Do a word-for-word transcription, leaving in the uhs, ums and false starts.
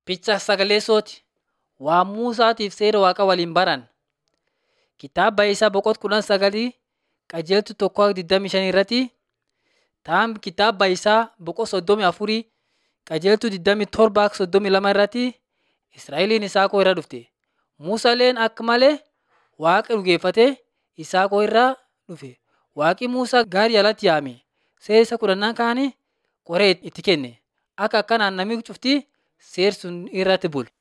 Picha sagaleessooti. Waan Muusaatiif seera Waaqa waliin baran. Kitaaba isaa boqonnaa kudhan sagalii qajeeltu tokko digdamii shan irratti ta'an kitaaba isaa boqonnaa soddomii afurii qajeeltu digdamii torba soddomii lama irratti Israa'eliin Isaakoo irra dhufte. Muusaaleen akka malee Waaqa dhugeeffate Isaakoo irraa dhufe. Waaqi Muusaa gaarii alatti yaame seera isa kudhannaan kaanii qoree itti kenne. Akka akkanaan namni cufti seera sun irratti bule.